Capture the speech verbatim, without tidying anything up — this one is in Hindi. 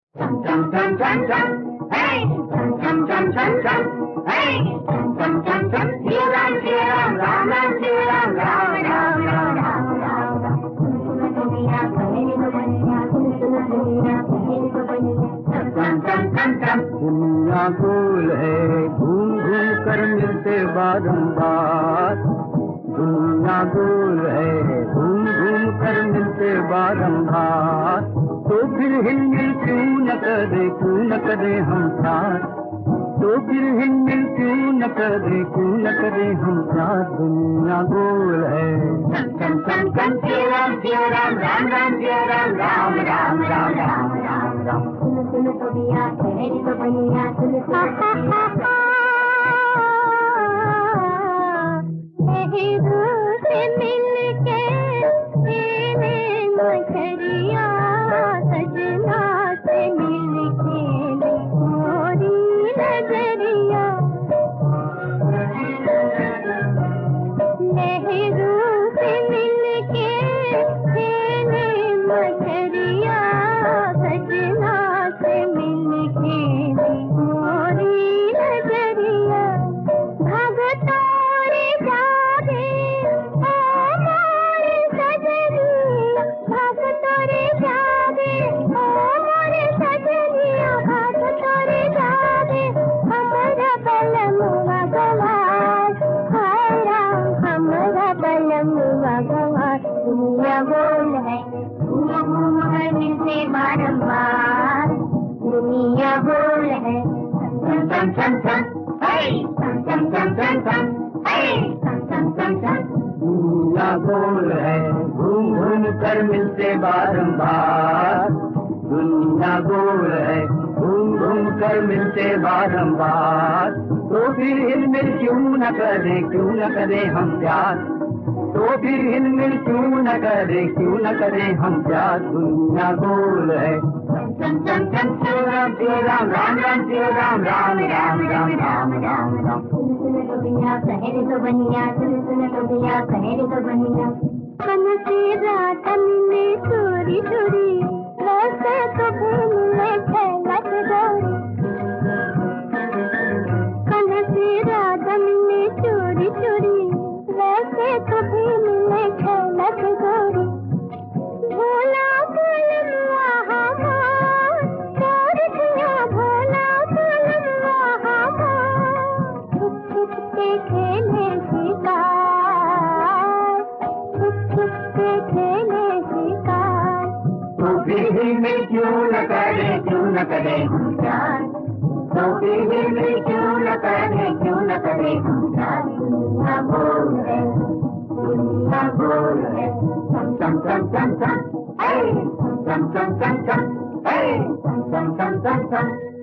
Chum chum chum chum chum, hey! Chum chum chum chum chum, hey! Chum chum chum chum. Shri Ram, Shri Ram, Ram Ram, Shri Ram, Ram Ram, Ram Ram, Ram Ram. दुनिया गोल है घूम घूम कर मिलते बारंबार, दुनिया गोल है घूम घूम कर मिलते बारंबार, तो फिर हिलमिल क्यों न करे क्यों न करे हम साथ, तो फिर हिलमिल क्यों न करे क्यों न करे हम साथ। दुनिया गोल है Chum chum chum, Shri Ram, Shri Ram, Ram Ram, Shri Ram, Ram Ram, Ram Ram, Ram Ram. सुन सुन तो बिया तेरी तो बनिया सुन सुन से मिलके तेरे मछरिया सजना से मिलके मोरी नजरिया नेहरू से मिलके तेरे मछरिया सजना से मिलके मोरी नजरिया भगतोरे जागे ओ मोरे सजनिया भगतोरे जागे ओ मोरे सजनिया भगतोरे जागे हमारा बलम भगवान हाय राम हमारा बलम भगवान। दुनिया गोल है दुनिया घूम कर मिलते बारंबार, दुनिया गोल है चम चम चम चम hey चम चम चम चम चम hey चम चम चम चम। दुनिया गोल है घूम घूम कर मिलते बारंबार, दुनिया गोल है घूम घूम कर मिलते बारंबार, तो फिर हिलमिल क्यों न करे क्यों न करे हम प्यार, तो फिर हिलमिल क्यों न करे क्यों न करे हम प्यार। दुनिया गोल है चम चम चम Shri Ram, Shri Ram, Ram Ram, Shri Ram, Ram Ram, Ram Ram, Ram Ram. सुन सुन तो बिया कहेरे तो बनिया सुन सुन तो बिया कहेरे तो बनिया मन से रातन में चोरी चोरी वैसे तो भूल में फैलत गौरी मन से रातन में चोरी चोरी वैसे तो भूल में फैलत गौरी भोला भोलुआ हमार तोर दिया भोला भोलुआ हमार छुप छुप के खेले शिकार छुप छुप के खेले शिकार। तो फिर हिलमिल क्यों न करे क्यों न करे हम प्यार, तो फिर हिलमिल क्यों न करे क्यों न करे हम प्यार। दुनिया गोल है दुनिया गोल है चम चम चम चम चम hey चम चम चम चम hey चम चम चम चम चम।